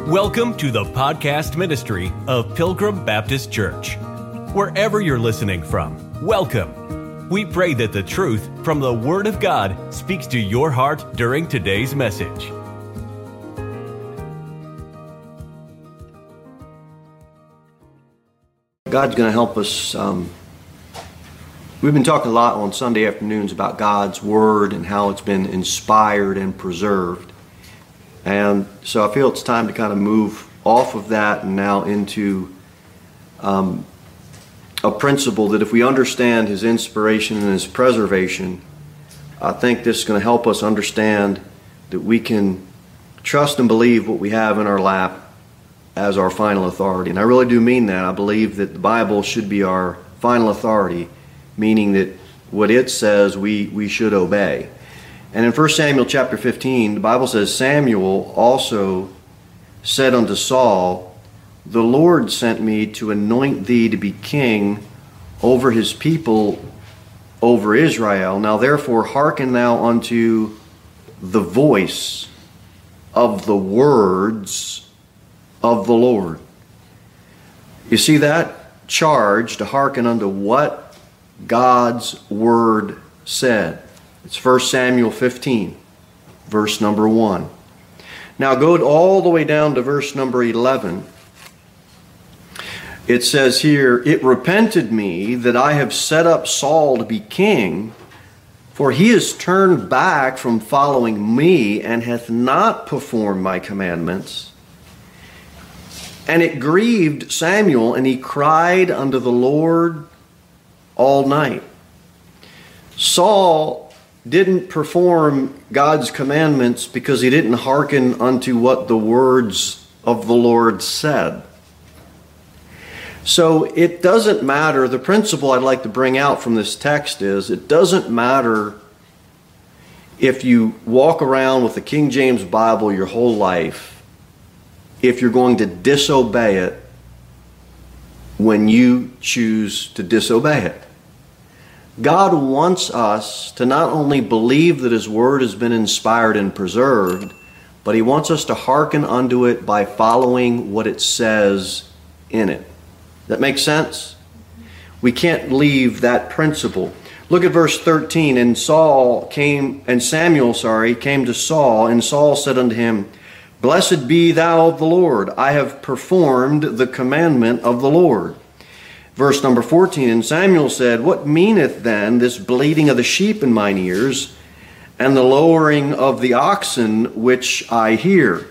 Welcome to the podcast ministry of Pilgrim Baptist Church. Wherever you're listening from, welcome. We pray that the truth from the Word of God speaks to your heart during today's message. God's going to help us. We've been talking a lot on Sunday afternoons about God's Word and how it's been inspired and preserved. And so I feel it's time to kind of move off of that and now into a principle that if we understand His inspiration and His preservation, I think this is going to help us understand that we can trust and believe what we have in our lap as our final authority. And I really do mean that. I believe that the Bible should be our final authority, meaning that what it says we should obey. And in 1 Samuel chapter 15, the Bible says, Samuel also said unto Saul, The Lord sent me to anoint thee to be king over his people, over Israel. Now therefore hearken thou unto the voice of the words of the Lord. You see that charge to hearken unto what God's word said. It's 1 Samuel 15, verse number 1. Now go all the way down to verse number 11. It says here, It repented me that I have set up Saul to be king, for he has turned back from following me and hath not performed my commandments. And it grieved Samuel, and he cried unto the Lord all night. Saul didn't perform God's commandments because he didn't hearken unto what the words of the Lord said. So it doesn't matter. The principle I'd like to bring out from this text is it doesn't matter if you walk around with the King James Bible your whole life, if you're going to disobey it when you choose to disobey it. God wants us to not only believe that His Word has been inspired and preserved, but He wants us to hearken unto it by following what it says in it. That makes sense? We can't leave that principle. Look at verse 13. And Samuel came to Saul, and Saul said unto him, Blessed be thou of the Lord. I have performed the commandment of the Lord. Verse number 14, And Samuel said, What meaneth then this bleating of the sheep in mine ears, and the lowering of the oxen which I hear?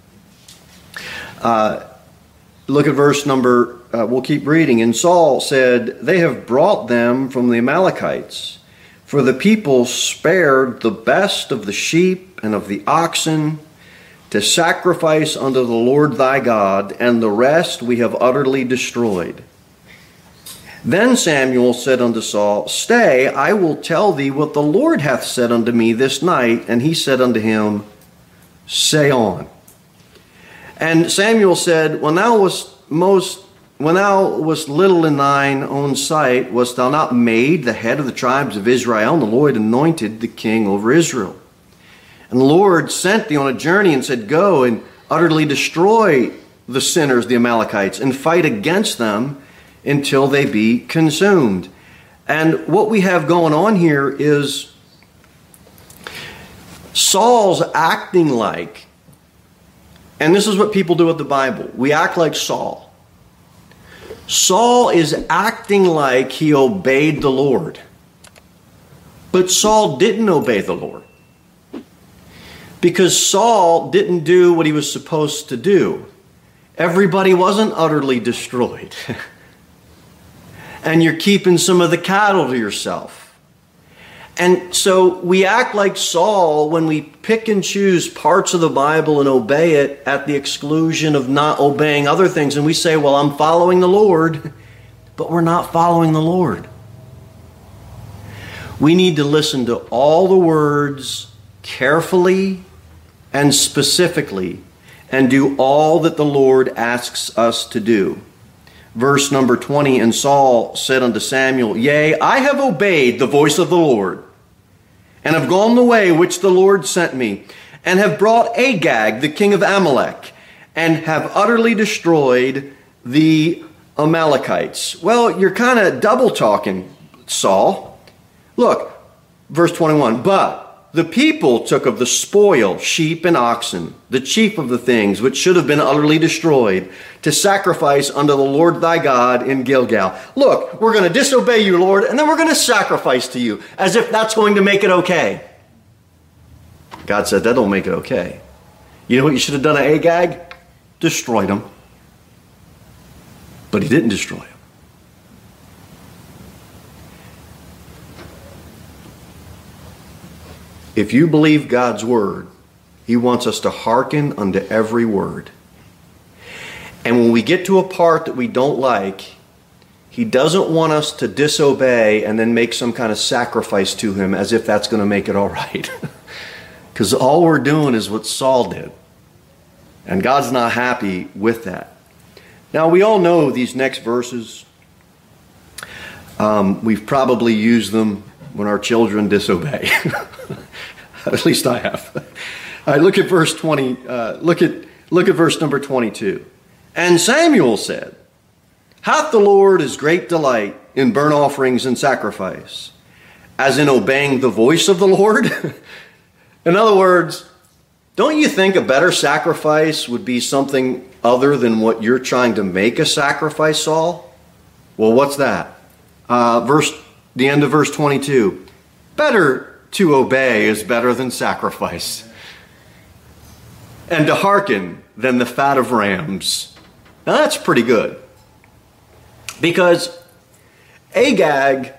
Look at verse number, we'll keep reading. And Saul said, They have brought them from the Amalekites, for the people spared the best of the sheep and of the oxen to sacrifice unto the Lord thy God, and the rest we have utterly destroyed. Then Samuel said unto Saul, Stay, I will tell thee what the Lord hath said unto me this night. And he said unto him, Say on. And Samuel said, When thou wast little in thine own sight, wast thou not made the head of the tribes of Israel? And the Lord anointed the king over Israel. And the Lord sent thee on a journey and said, Go and utterly destroy the sinners, the Amalekites, and fight against them until they be consumed. And what we have going on here is Saul's acting like, and this is what people do with the Bible, we act like Saul. Saul is acting like he obeyed the Lord. But Saul didn't obey the Lord. Because Saul didn't do what he was supposed to do. Everybody wasn't utterly destroyed. And you're keeping some of the cattle to yourself. And so we act like Saul when we pick and choose parts of the Bible and obey it at the exclusion of not obeying other things. And we say, well, I'm following the Lord, but we're not following the Lord. We need to listen to all the words carefully and specifically and do all that the Lord asks us to do. Verse number 20, And Saul said unto Samuel, Yea, I have obeyed the voice of the Lord, and have gone the way which the Lord sent me, and have brought Agag, the king of Amalek, and have utterly destroyed the Amalekites. Well, you're kind of double talking, Saul. Look, verse 21, but the people took of the spoil, sheep and oxen, the chief of the things which should have been utterly destroyed, to sacrifice unto the Lord thy God in Gilgal. Look, we're going to disobey you, Lord, and then we're going to sacrifice to you, as if that's going to make it okay. God said, that don't make it okay. You know what you should have done to Agag? Destroyed him. But he didn't destroy him. If you believe God's word, he wants us to hearken unto every word. And when we get to a part that we don't like, he doesn't want us to disobey and then make some kind of sacrifice to him as if that's going to make it all right. Because all we're doing is what Saul did. And God's not happy with that. Now, we all know these next verses. We've probably used them when our children disobey. At least I have. All right, look at verse 20. Look at verse number 22. And Samuel said, hath the Lord his great delight in burnt offerings and sacrifice, as in obeying the voice of the Lord? In other words, don't you think a better sacrifice would be something other than what you're trying to make a sacrifice, Saul? Well, what's that? The end of verse 22. Better to obey is better than sacrifice, and to hearken than the fat of rams. Now that's pretty good. Because Agag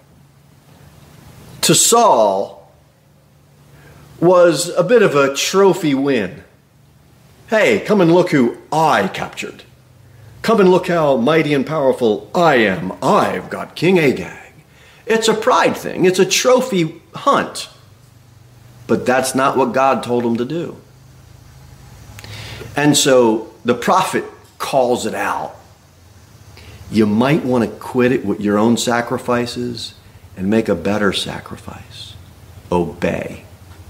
to Saul was a bit of a trophy win. Hey, come and look who I captured. Come and look how mighty and powerful I am. I've got King Agag. It's a pride thing. It's a trophy hunt. But that's not what God told him to do. And so the prophet calls it out. You might want to quit it with your own sacrifices and make a better sacrifice. Obey.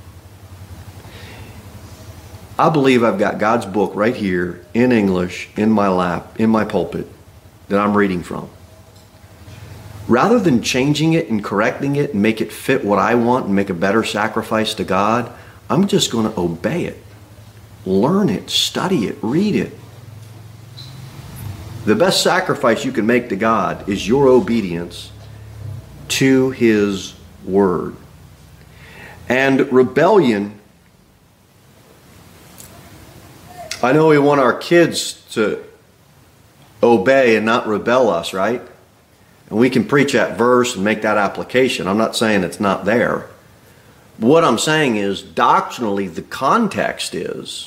I believe I've got God's book right here in English, in my lap, in my pulpit, that I'm reading from. Rather than changing it and correcting it and make it fit what I want and make a better sacrifice to God, I'm just going to obey it. Learn it, study it, read it. The best sacrifice you can make to God is your obedience to his word. And rebellion, I know we want our kids to obey and not rebel us, right? And we can preach that verse and make that application. I'm not saying it's not there. But what I'm saying is, doctrinally, the context is,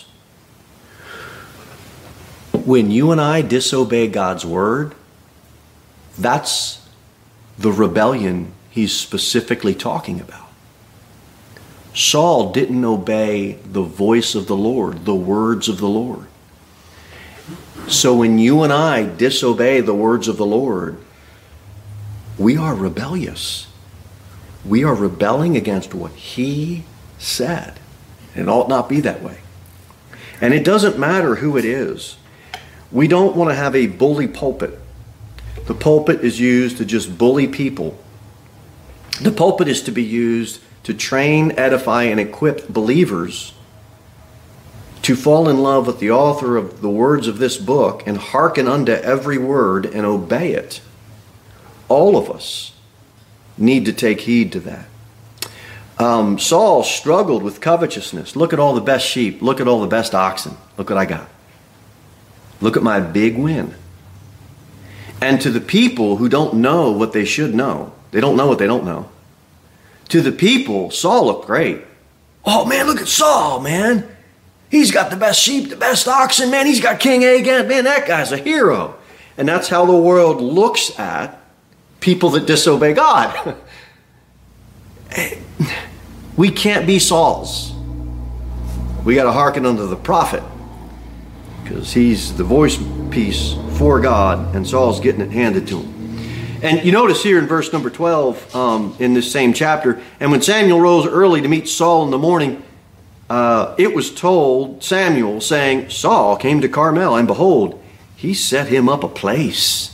when you and I disobey God's word, that's the rebellion he's specifically talking about. Saul didn't obey the voice of the Lord, the words of the Lord. So when you and I disobey the words of the Lord, we are rebellious. We are rebelling against what he said. It ought not be that way. And it doesn't matter who it is. We don't want to have a bully pulpit. The pulpit is used to just bully people. The pulpit is to be used to train, edify, and equip believers to fall in love with the author of the words of this book and hearken unto every word and obey it. All of us need to take heed to that. Saul struggled with covetousness. Look at all the best sheep. Look at all the best oxen. Look what I got. Look at my big win. And to the people who don't know what they should know, they don't know what they don't know. To the people, Saul looked great. Oh man, look at Saul, man. He's got the best sheep, the best oxen, man. He's got King Agag. Man, that guy's a hero. And that's how the world looks at people that disobey God. We can't be Sauls. We got to hearken unto the prophet, because he's the voice piece for God, and Saul's getting it handed to him. And you notice here in verse number 12 in this same chapter, and when Samuel rose early to meet Saul in the morning, it was told, Samuel saying, Saul came to Carmel, and behold, he set him up a place.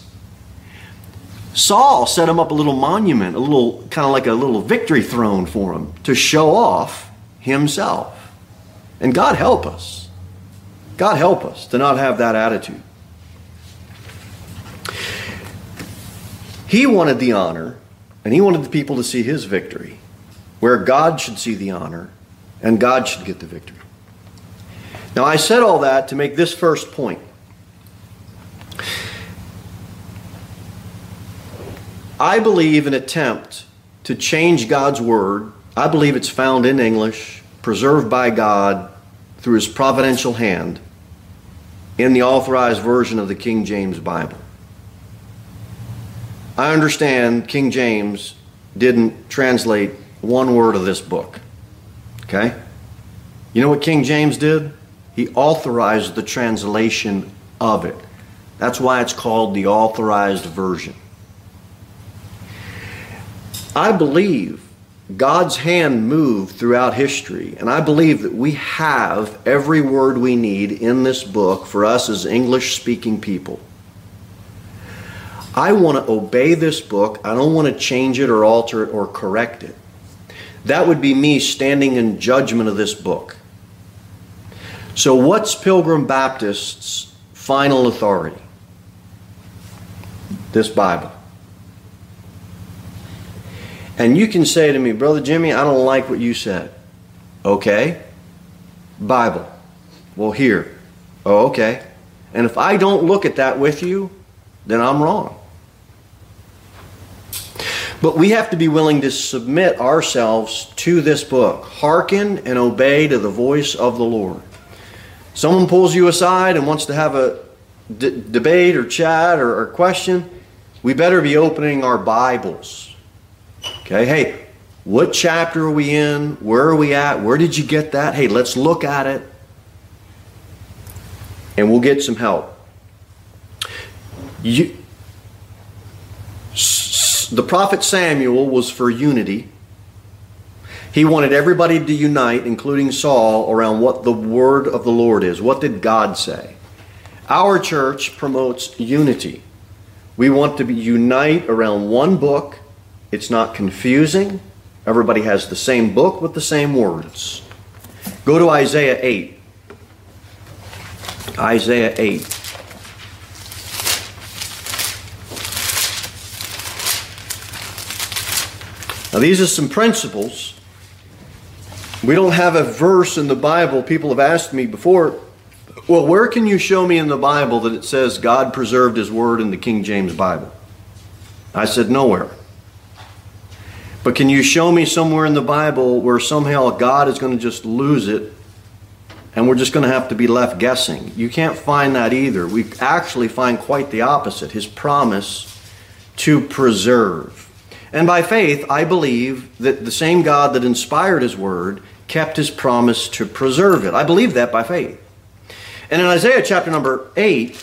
Saul set him up a little monument, a little kind of like a little victory throne for him to show off himself. And God help us. God help us to not have that attitude. He wanted the honor, and he wanted the people to see his victory, where God should see the honor, and God should get the victory. Now, I said all that to make this first point. I believe an attempt to change God's word, I believe it's found in English, preserved by God through his providential hand in the authorized version of the King James Bible. I understand King James didn't translate one word of this book. Okay? You know what King James did? He authorized the translation of it. That's why it's called the authorized version. I believe God's hand moved throughout history, and I believe that we have every word we need in this book for us as English-speaking people. I want to obey this book. I don't want to change it or alter it or correct it. That would be me standing in judgment of this book. So what's Pilgrim Baptist's final authority? This Bible. And you can say to me, Brother Jimmy, I don't like what you said. Okay. Bible. Well, here. Oh, okay. And if I don't look at that with you, then I'm wrong. But we have to be willing to submit ourselves to this book. Hearken and obey to the voice of the Lord. Someone pulls you aside and wants to have a debate or chat or question, we better be opening our Bibles. Okay, hey, what chapter are we in? Where are we at? Where did you get that? Hey, let's look at it. And we'll get some help. The prophet Samuel was for unity. He wanted everybody to unite, including Saul, around what the word of the Lord is. What did God say? Our church promotes unity. We want to unite around one book. It's not confusing. Everybody has the same book with the same words. Go to Isaiah 8. Isaiah 8. Now these are some principles. We don't have a verse in the Bible. People have asked me before, well, where can you show me in the Bible that it says God preserved his word in the King James Bible? I said nowhere. But can you show me somewhere in the Bible where somehow God is going to just lose it and we're just going to have to be left guessing? You can't find that either. We actually find quite the opposite. His promise to preserve. And by faith, I believe that the same God that inspired his word kept his promise to preserve it. I believe that by faith. And in Isaiah chapter number 8,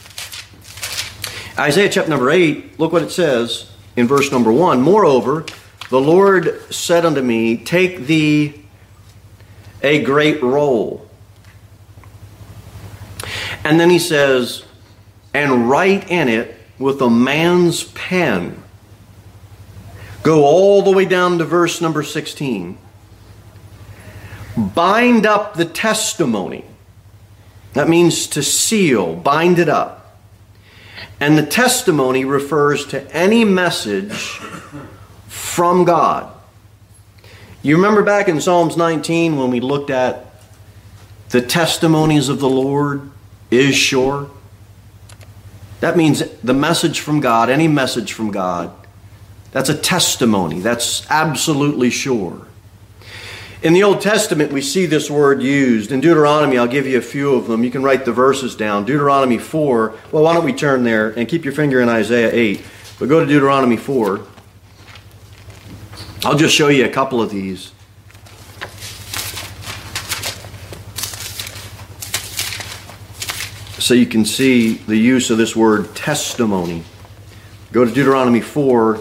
look what it says in verse number 1. Moreover, the Lord said unto me, take thee a great roll. And then he says, and write in it with a man's pen. Go all the way down to verse number 16. Bind up the testimony. That means to seal, bind it up. And the testimony refers to any message from God. You remember back in Psalms 19 when we looked at the testimonies of the Lord is sure? That means the message from God, any message from God, that's a testimony. That's absolutely sure. In the Old Testament, we see this word used. In Deuteronomy, I'll give you a few of them. You can write the verses down. Deuteronomy 4. Well, why don't we turn there and keep your finger in Isaiah 8. But go to Deuteronomy 4. I'll just show you a couple of these. So you can see the use of this word testimony. Go to Deuteronomy 4.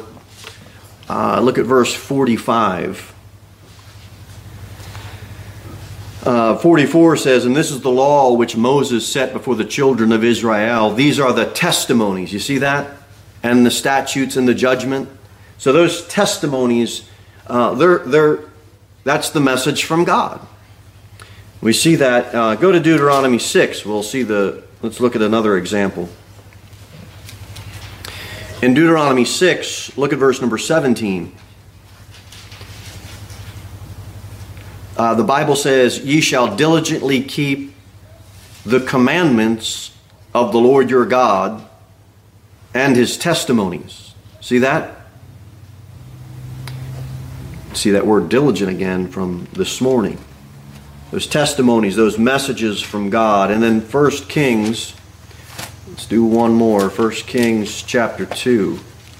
Look at verse 45. 44 says, and this is the law which Moses set before the children of Israel. These are the testimonies. You see that? And the statutes and the judgment. So those testimonies, that's the message from God. We see that. Go to Deuteronomy 6. Let's look at another example. In Deuteronomy 6, look at verse number 17. The Bible says, ye shall diligently keep the commandments of the Lord your God and his testimonies. See that? See that word diligent again from this morning. Those testimonies, those messages from God. And then 1 Kings, let's do one more. 1 Kings chapter 2.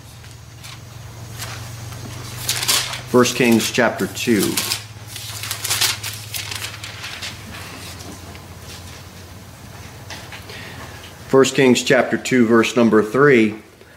1 Kings chapter 2. 1 Kings chapter 2, verse number 3.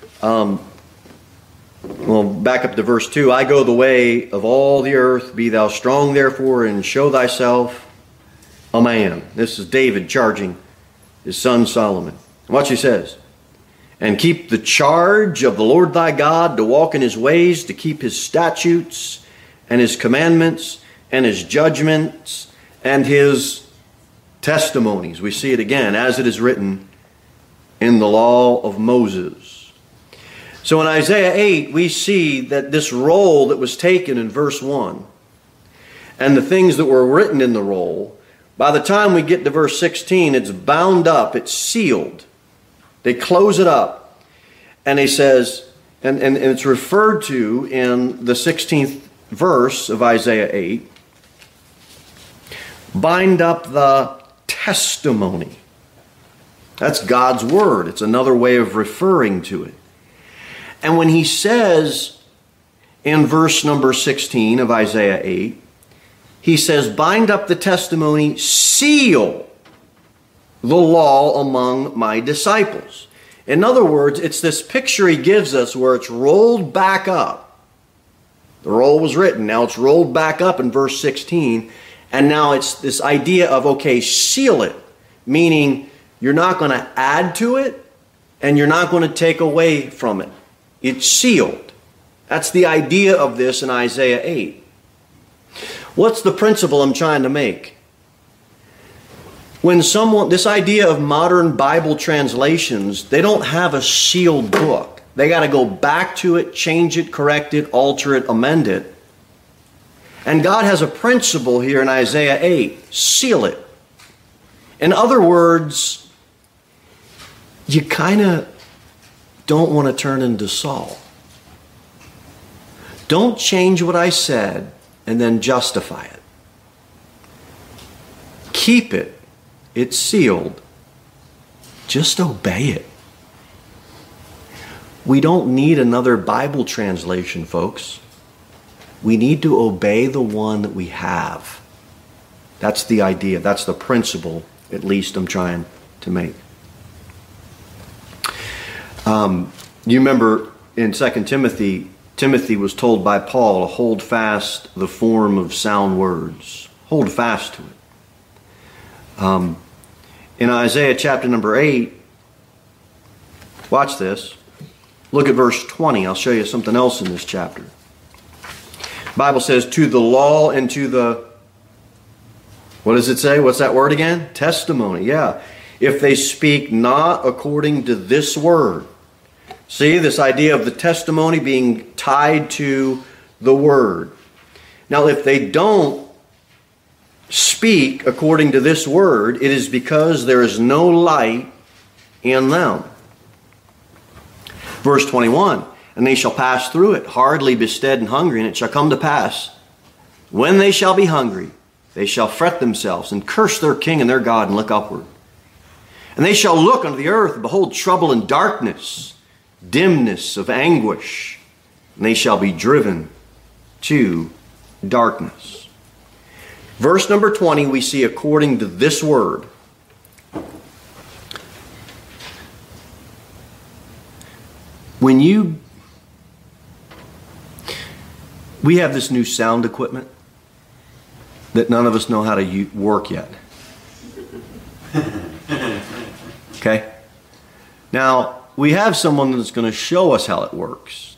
Back up to verse 2. I go the way of all the earth. Be thou strong, therefore, and show thyself a man. This is David charging his son Solomon. Watch he says. And keep the charge of the Lord thy God, to walk in his ways, to keep his statutes and his commandments and his judgments and his testimonies. We see it again, as it is written in the law of Moses. So in Isaiah 8, we see that this roll that was taken in verse 1 and the things that were written in the roll, by the time we get to verse 16, it's bound up, it's sealed. They close it up. And he says, and it's referred to in the 16th verse of Isaiah 8, bind up the testimony. That's God's word. It's another way of referring to it. And when he says in verse number 16 of Isaiah 8, he says, bind up the testimony, seal the law among my disciples. In other words, it's this picture he gives us where it's rolled back up. The roll was written. Now it's rolled back up in verse 16. And now it's this idea of, okay, seal it. Meaning you're not going to add to it and you're not going to take away from it. It's sealed. That's the idea of this in Isaiah 8. What's the principle I'm trying to make? When this idea of modern Bible translations, they don't have a sealed book. They got to go back to it, change it, correct it, alter it, amend it. And God has a principle here in Isaiah 8. Seal it. In other words, you kind of don't want to turn into Saul. Don't change what I said and then justify it. Keep it. It's sealed. Just obey it. We don't need another Bible translation, folks. We need to obey the one that we have. That's the idea. That's the principle, at least, I'm trying to make. You remember in 2 Timothy, Timothy was told by Paul to hold fast the form of sound words. Hold fast to it. In Isaiah chapter number 8, watch this. Look at verse 20. I'll show you something else in this chapter. The Bible says, to the law and to the, what does it say? What's that word again? Testimony, yeah. If they speak not according to this word. See, this idea of the testimony being tied to the word. Now, if they don't speak according to this word, it is because there is no light in them. Verse 21, and they shall pass through it, hardly bestead and hungry, and it shall come to pass, when they shall be hungry, they shall fret themselves and curse their king and their God and look upward. And they shall look unto the earth and behold trouble and darkness, dimness of anguish, and they shall be driven to darkness. Verse number 20, we see according to this word. We have this new sound equipment. that none of us know how to work yet. Okay? Now, we have someone that's going to show us how it works.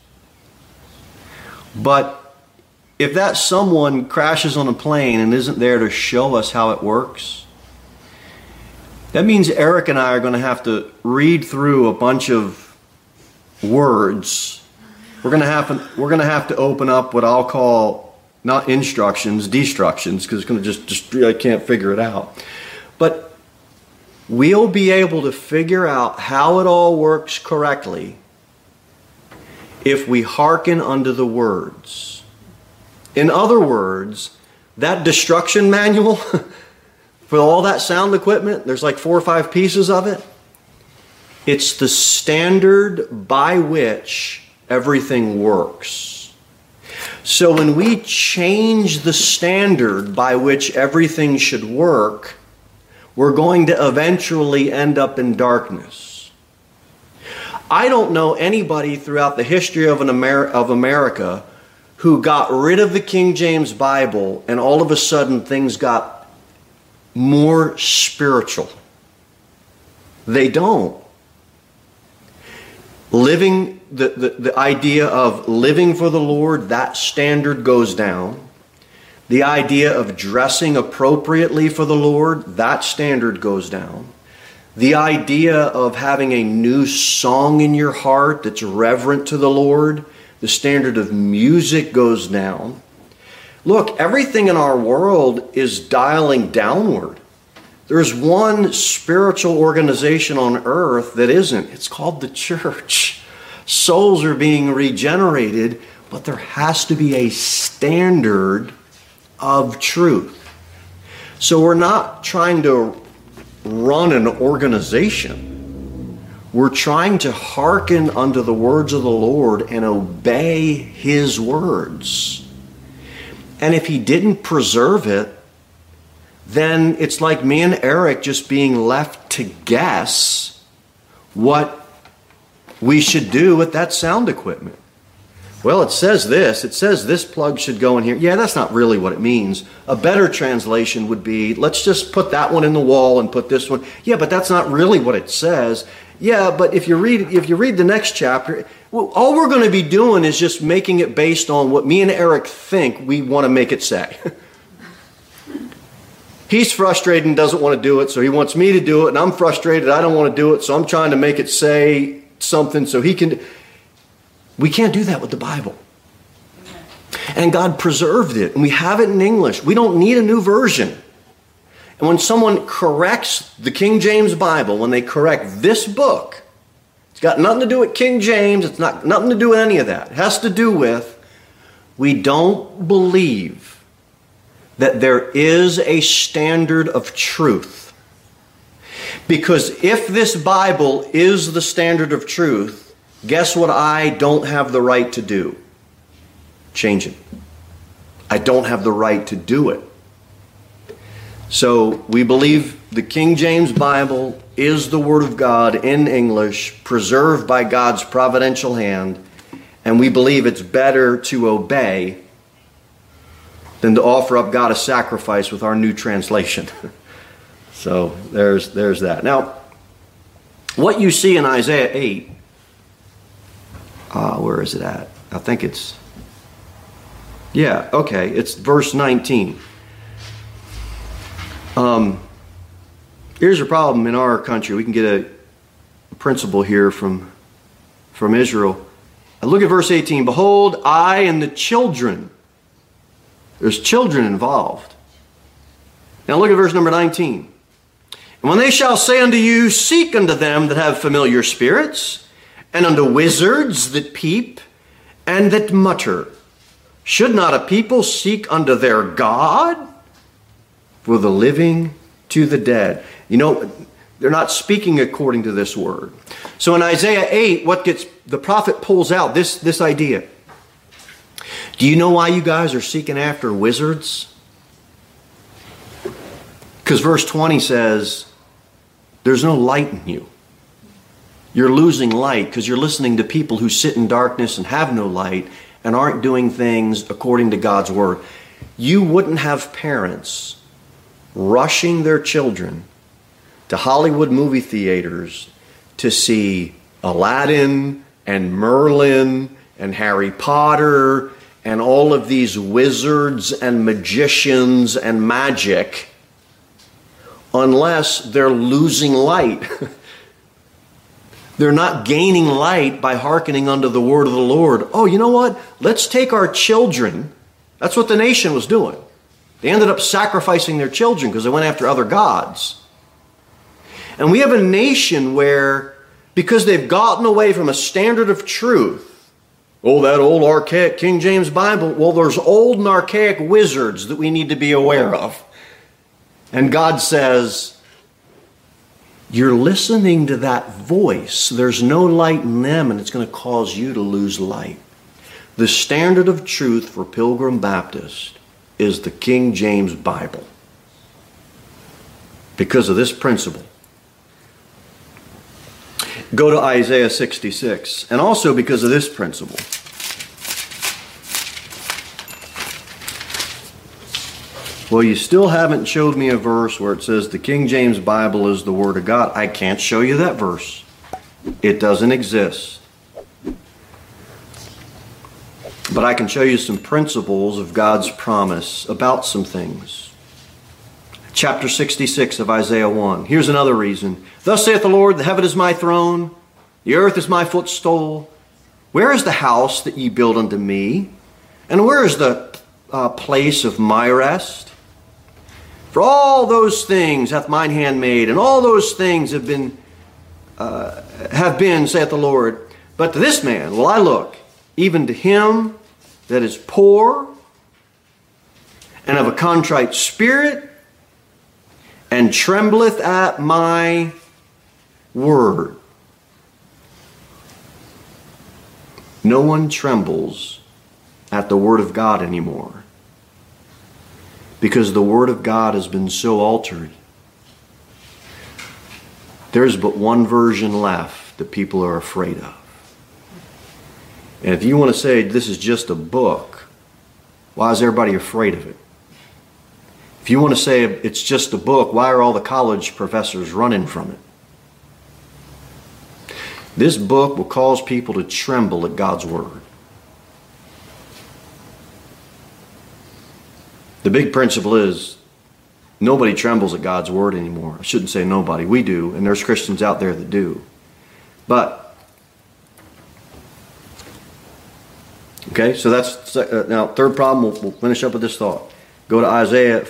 But if that someone crashes on a plane and isn't there to show us how it works, that means Eric and I are going to have to read through a bunch of words. We're going to have to open up what I'll call not instructions, destructions, because it's going to just I can't figure it out. But we'll be able to figure out how it all works correctly if we hearken unto the words. In other words, that destruction manual for all that sound equipment, there's like 4 or 5 pieces of it. It's the standard by which everything works. So when we change the standard by which everything should work, we're going to eventually end up in darkness. I don't know anybody throughout the history of America who got rid of the King James Bible and all of a sudden things got more spiritual. They don't. Living, the idea of living for the Lord, that standard goes down. The idea of dressing appropriately for the Lord, that standard goes down. The idea of having a new song in your heart that's reverent to the Lord, the standard of music goes down. Look, everything in our world is dialing downward. There's one spiritual organization on earth that isn't. It's called the church. Souls are being regenerated, but there has to be a standard of truth. So we're not trying to run an organization. We're trying to hearken unto the words of the Lord and obey His words. And if He didn't preserve it, then it's like me and Eric just being left to guess what we should do with that sound equipment. Well, it says this. It says this plug should go in here. Yeah, that's not really what it means. A better translation would be, let's just put that one in the wall and put this one. Yeah, but that's not really what it says. Yeah, but if you read the next chapter, well, all we're going to be doing is just making it based on what me and Eric think we want to make it say. He's frustrated and doesn't want to do it, so he wants me to do it, and I'm frustrated, I don't want to do it, so I'm trying to make it say something so he can. We can't do that with the Bible. And God preserved it, and we have it in English. We don't need a new version. And when someone corrects the King James Bible, when they correct this book, it's got nothing to do with King James, it's not nothing to do with any of that. It has to do with, we don't believe that there is a standard of truth. Because if this Bible is the standard of truth, guess what I don't have the right to do? Change it. I don't have the right to do it. So we believe the King James Bible is the Word of God in English, preserved by God's providential hand, and we believe it's better to obey than to offer up God a sacrifice with our new translation. So there's that. Now, what you see in Isaiah 8, where is it at? I think it's, it's verse 19. Here's a problem in our country. We can get a principle here from Israel. Look at verse 18. Behold, I and the children. There's children involved. Now look at verse number 19. And when they shall say unto you, seek unto them that have familiar spirits, and unto wizards that peep, and that mutter, should not a people seek unto their God? For the living to the dead. You know, they're not speaking according to this word. So in Isaiah 8, the prophet pulls out this idea. Do you know why you guys are seeking after wizards? Because verse 20 says, there's no light in you. You're losing light because you're listening to people who sit in darkness and have no light and aren't doing things according to God's word. you wouldn't have parents rushing their children to Hollywood movie theaters to see Aladdin and Merlin and Harry Potter and all of these wizards and magicians and magic unless they're losing light. They're not gaining light by hearkening unto the word of the Lord. Oh, you know what? Let's take our children. That's what the nation was doing. They ended up sacrificing their children because they went after other gods. And we have a nation where, because they've gotten away from a standard of truth, oh, that old archaic King James Bible, well, there's old and archaic wizards that we need to be aware of. And God says, you're listening to that voice. There's no light in them, and it's going to cause you to lose light. The standard of truth for Pilgrim Baptist is the King James Bible. Because of this principle. Go to Isaiah 66. And also because of this principle. Well, you still haven't showed me a verse where it says the King James Bible is the Word of God. I can't show you that verse. It doesn't exist. But I can show you some principles of God's promise about some things. Chapter 66 of Isaiah 1. Here's another reason. Thus saith the Lord, the heaven is my throne, the earth is my footstool. Where is the house that ye build unto me? And where is the place of my rest? For all those things hath mine hand made, and all those things have been, saith the Lord. But to this man will I look, even to him that is poor, and of a contrite spirit, and trembleth at my word. No one trembles at the word of God anymore. Because the word of God has been so altered. There's but one version left that people are afraid of. And if you want to say this is just a book, why is everybody afraid of it? If you want to say it's just a book, why are all the college professors running from it? This book will cause people to tremble at God's word. The big principle is nobody trembles at God's word anymore. I shouldn't say nobody. We do, and there's Christians out there that do. But, okay, so that's, now third problem, we'll finish up with this thought. Go to Isaiah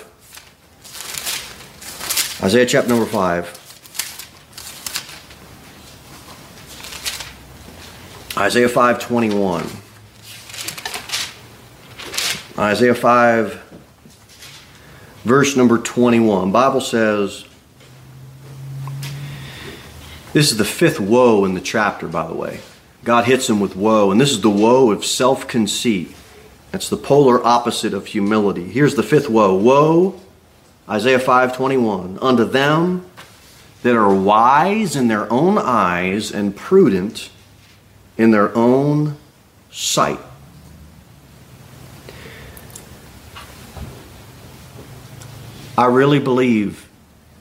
5. Isaiah chapter number 5. Isaiah 5:21. Isaiah 5, verse number 21. Bible says, this is the fifth woe in the chapter, by the way. God hits him with woe, and this is the woe of self-conceit. That's the polar opposite of humility. Here's the fifth woe. Woe, Isaiah 5:21, unto them that are wise in their own eyes and prudent in their own sight. I really believe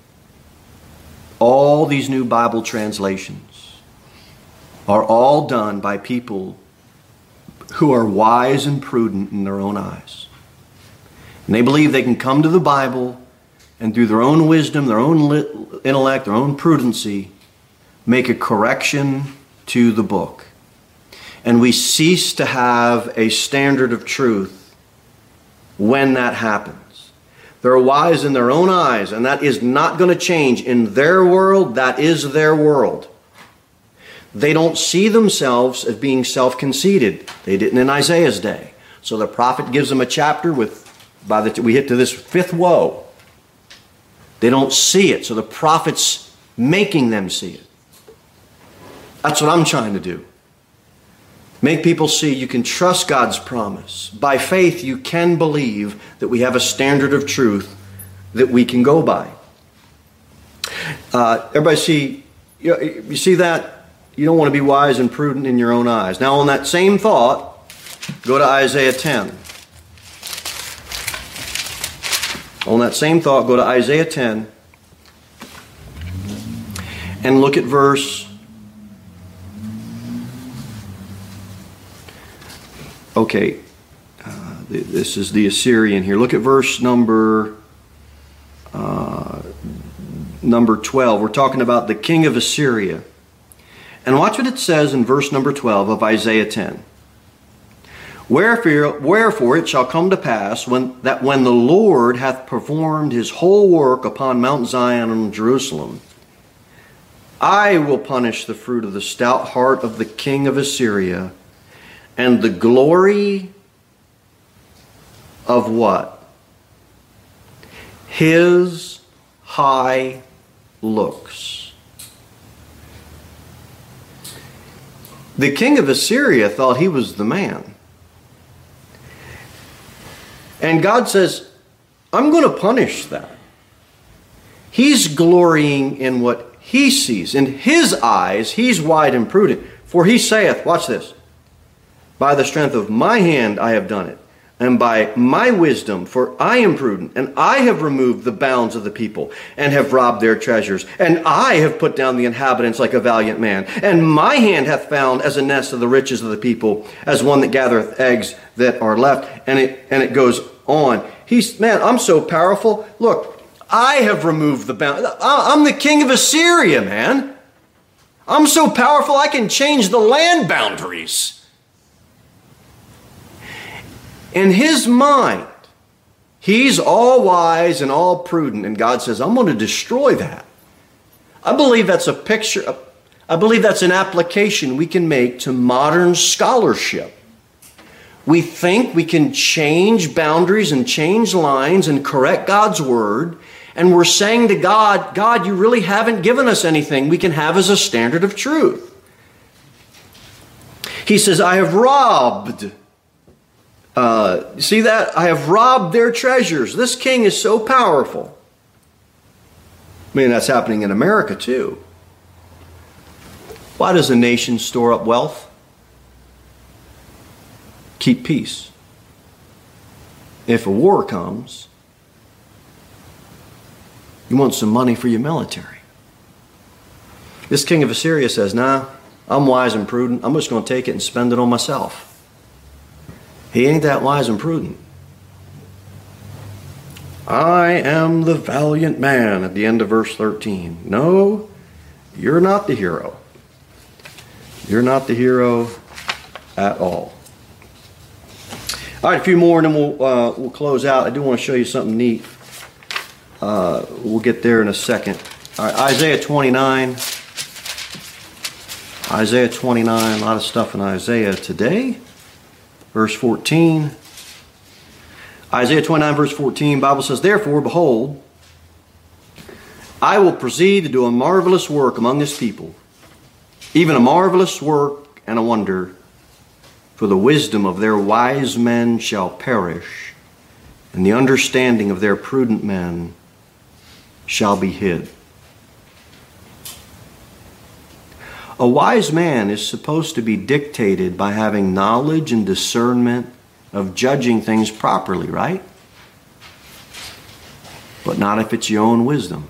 all these new Bible translations are all done by people who are wise and prudent in their own eyes. And they believe they can come to the Bible and through their own wisdom, their own intellect, their own prudency, make a correction to the book. And we cease to have a standard of truth when that happens. They're wise in their own eyes, and that is not going to change. In their world, that is their world. They don't see themselves as being self-conceited. They didn't in Isaiah's day. So the prophet gives them a chapter with, we hit to this fifth woe. They don't see it, so the prophet's making them see it. That's what I'm trying to do. Make people see you can trust God's promise. By faith, you can believe that we have a standard of truth that we can go by. Everybody see, you see that? You don't want to be wise and prudent in your own eyes. Now on that same thought, go to Isaiah 10. On that same thought, go to Isaiah 10 and look at verse. Okay, this is the Assyrian here. Look at verse number 12. We're talking about the king of Assyria. And watch what it says in verse number 12 of Isaiah 10. Wherefore it shall come to pass that when the Lord hath performed his whole work upon Mount Zion and Jerusalem, I will punish the fruit of the stout heart of the king of Assyria, and the glory of what? His high looks. The king of Assyria thought he was the man. And God says, I'm going to punish that. He's glorying in what he sees. In his eyes, he's wise and prudent. For he saith, watch this, by the strength of my hand I have done it, and by my wisdom, for I am prudent, and I have removed the bounds of the people, and have robbed their treasures, and I have put down the inhabitants like a valiant man, and my hand hath found as a nest of the riches of the people, as one that gathereth eggs that are left. And it goes on. Man, I'm so powerful. Look, I have removed the bounds. I'm the king of Assyria, man. I'm so powerful I can change the land boundaries. In his mind, he's all wise and all prudent, and God says, I'm going to destroy that. I believe that's a picture, I believe that's an application we can make to modern scholarship. We think we can change boundaries and change lines and correct God's word, and we're saying to God, God, you really haven't given us anything we can have as a standard of truth. He says, I have robbed. See that? I have robbed their treasures. This king is so powerful. I mean, that's happening in America too. Why does a nation store up wealth? Keep peace. If a war comes, you want some money for your military. This king of Assyria says, nah, I'm wise and prudent. I'm just going to take it and spend it on myself. He ain't that wise and prudent. I am the valiant man at the end of verse 13. No, you're not the hero. You're not the hero at all. All right, a few more and then we'll close out. I do want to show you something neat. We'll get there in a second. All right, Isaiah 29. Isaiah 29, a lot of stuff in Isaiah today. Verse 14. Isaiah 29, verse 14, Bible says, therefore, behold, I will proceed to do a marvelous work among this people, even a marvelous work and a wonder, for the wisdom of their wise men shall perish, and the understanding of their prudent men shall be hid. A wise man is supposed to be dictated by having knowledge and discernment of judging things properly, right? But not if it's your own wisdom.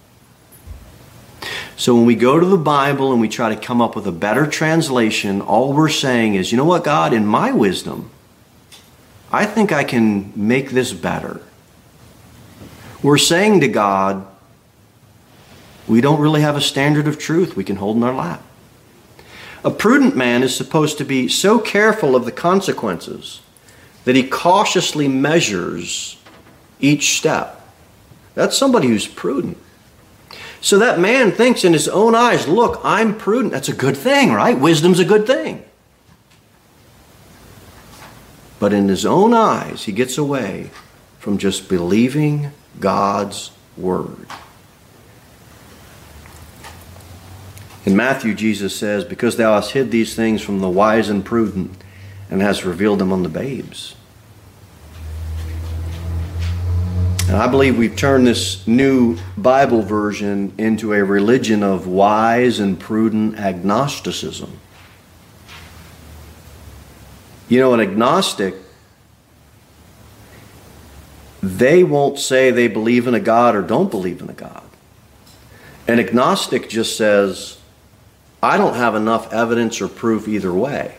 So when we go to the Bible and we try to come up with a better translation, all we're saying is, you know what, God, in my wisdom, I think I can make this better. We're saying to God, we don't really have a standard of truth we can hold in our lap. A prudent man is supposed to be so careful of the consequences that he cautiously measures each step. That's somebody who's prudent. So that man thinks in his own eyes, look, I'm prudent. That's a good thing, right? Wisdom's a good thing. But in his own eyes, he gets away from just believing God's word. In Matthew, Jesus says, because thou hast hid these things from the wise and prudent, and hast revealed them unto babes. And I believe we've turned this new Bible version into a religion of wise and prudent agnosticism. You know, an agnostic, they won't say they believe in a God or don't believe in a God. An agnostic just says, I don't have enough evidence or proof either way.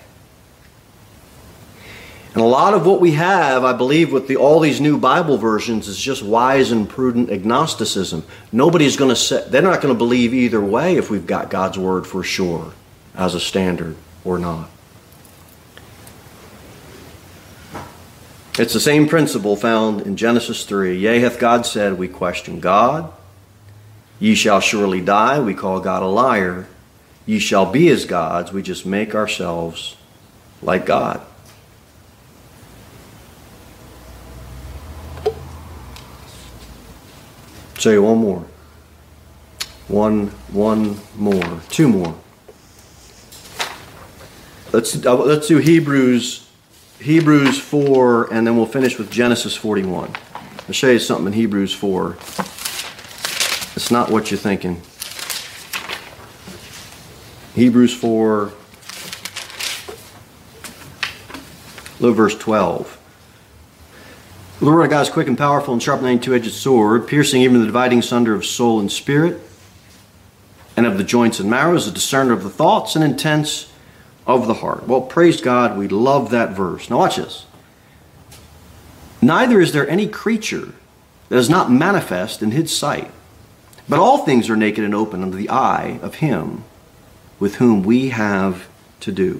And a lot of what we have, I believe, with all these new Bible versions is just wise and prudent agnosticism. Nobody's going to say, they're not going to believe either way if we've got God's word for sure as a standard or not. It's the same principle found in Genesis 3. Yea, hath God said, we question God. Ye shall surely die, we call God a liar. Ye shall be as gods, we just make ourselves like God. Say one more. One more. Two more. Let's do Hebrews 4, and then we'll finish with Genesis 41. I'll show you something in Hebrews 4. It's not what you're thinking. Hebrews 4, look at verse 12. The word of God is quick and powerful and sharper than any two-edged sword, piercing even the dividing asunder of soul and spirit, and of the joints and marrows, a discerner of the thoughts and intents of the heart. Well, praise God, we love that verse. Now watch this. Neither is there any creature that is not manifest in his sight, but all things are naked and open under the eye of him with whom we have to do.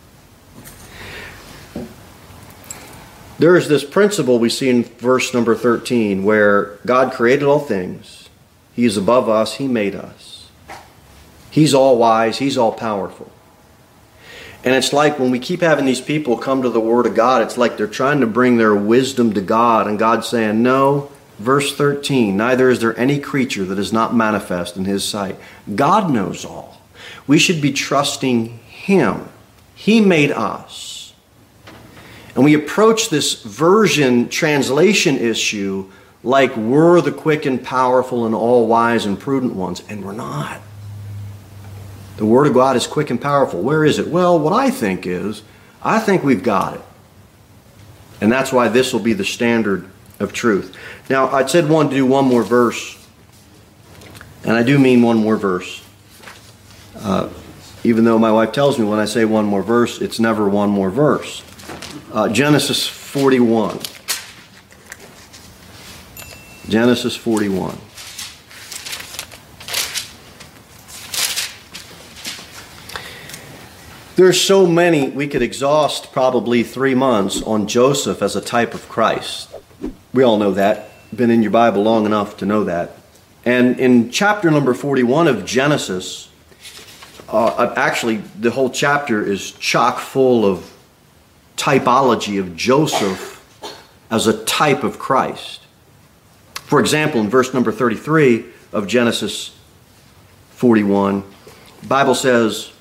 There is this principle we see in verse number 13 where God created all things. He is above us. He made us. He's all wise. He's all powerful. And it's like when we keep having these people come to the Word of God, it's like they're trying to bring their wisdom to God, and God's saying, no, verse 13, neither is there any creature that is not manifest in his sight. God knows all. We should be trusting him. He made us. And we approach this version translation issue like we're the quick and powerful and all wise and prudent ones, and we're not. The Word of God is quick and powerful. Where is it? Well, what I think we've got it. And that's why this will be the standard of truth. Now, I said to do one more verse, and I do mean one more verse. Even though my wife tells me when I say one more verse, it's never one more verse. Genesis 41. Genesis 41. There's so many, we could exhaust probably 3 months on Joseph as a type of Christ. We all know that. Been in your Bible long enough to know that. And in chapter number 41 of Genesis, actually the whole chapter is chock full of typology of Joseph as a type of Christ. For example, in verse number 33 of Genesis 41, the Bible says,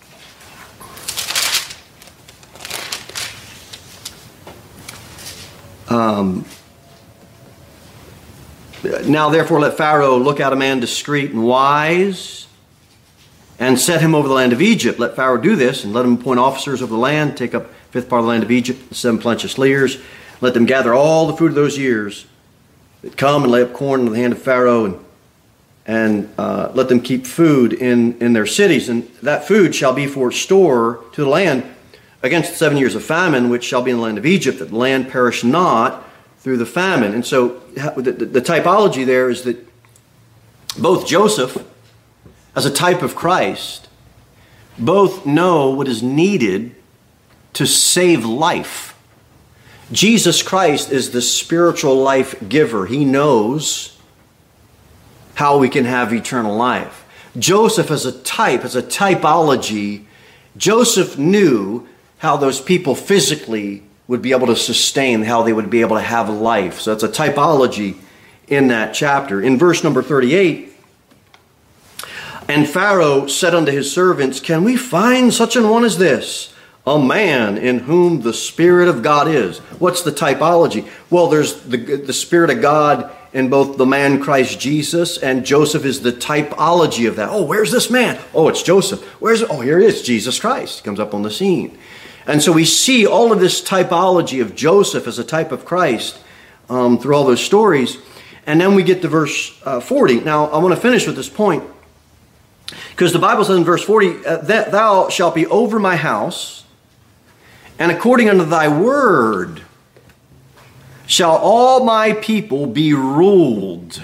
now therefore let Pharaoh look out a man discreet and wise, and set him over the land of Egypt. Let Pharaoh do this, and let him appoint officers over the land, take up fifth part of the land of Egypt, 7 plenteous years. Let them gather all the food of those years that come and lay up corn in the hand of Pharaoh, and let them keep food in their cities. And that food shall be for store to the land against the 7 years of famine, which shall be in the land of Egypt, that the land perish not through the famine. And so the typology there is that both Joseph, as a type of Christ, both know what is needed to save life. Jesus Christ is the spiritual life giver. He knows how we can have eternal life. Joseph as a type, as a typology, Joseph knew how those people physically would be able to sustain, how they would be able to have life. So that's a typology in that chapter. In verse number 38, and Pharaoh said unto his servants, can we find such an one as this? A man in whom the Spirit of God is. What's the typology? Well, there's the Spirit of God in both the man Christ Jesus, and Joseph is the typology of that. Oh, where's this man? Oh, it's Joseph. Where's it? Oh, here it is, Jesus Christ. He comes up on the scene. And so we see all of this typology of Joseph as a type of Christ through all those stories. And then we get to verse 40. Now, I want to finish with this point, because the Bible says in verse 40, that thou shalt be over my house, and according unto thy word shall all my people be ruled.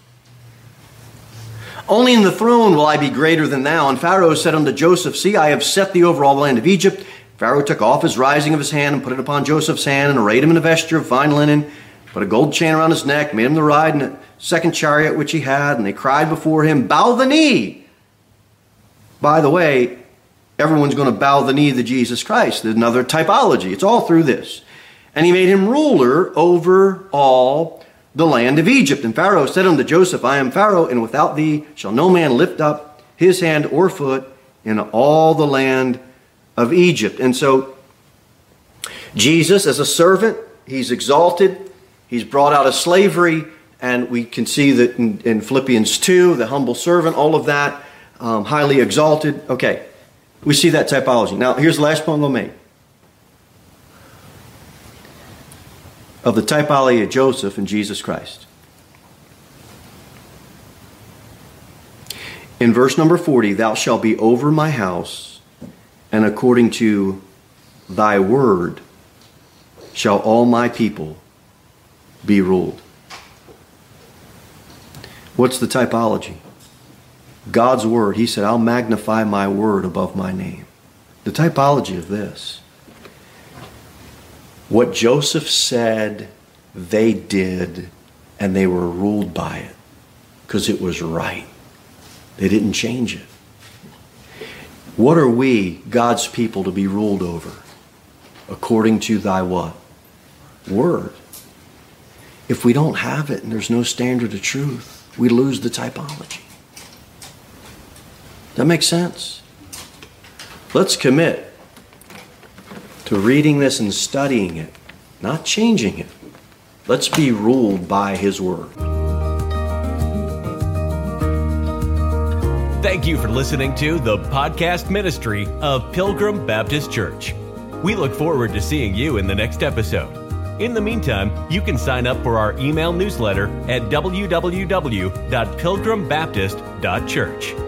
Only in the throne will I be greater than thou. And Pharaoh said unto Joseph, see, I have set thee over all the land of Egypt. Pharaoh took off his rising of his hand and put it upon Joseph's hand, and arrayed him in a vesture of fine linen, put a gold chain around his neck, made him to ride in a second chariot which he had, and they cried before him, bow the knee. By the way, everyone's going to bow the knee to Jesus Christ. There's another typology. It's all through this. And he made him ruler over all the land of Egypt. And Pharaoh said unto Joseph, I am Pharaoh, and without thee shall no man lift up his hand or foot in all the land of Egypt. And so Jesus, as a servant, he's exalted. He's brought out of slavery. And we can see that in Philippians 2, the humble servant, all of that, highly exalted. Okay, we see that typology. Now, here's the last point we'll make. Of the typology of Joseph and Jesus Christ. In verse number 40, thou shalt be over my house, and according to thy word shall all my people be ruled. What's the typology? God's word. He said, I'll magnify my word above my name. The typology of this. What Joseph said, they did, and they were ruled by it because it was right. They didn't change it. What are we, God's people, to be ruled over? According to thy what? Word. If we don't have it and there's no standard of truth, we lose the typology. That makes sense? Let's commit to reading this and studying it, not changing it. Let's be ruled by his word. Thank you for listening to the podcast ministry of Pilgrim Baptist Church. We look forward to seeing you in the next episode. In the meantime, you can sign up for our email newsletter at www.pilgrimbaptist.church.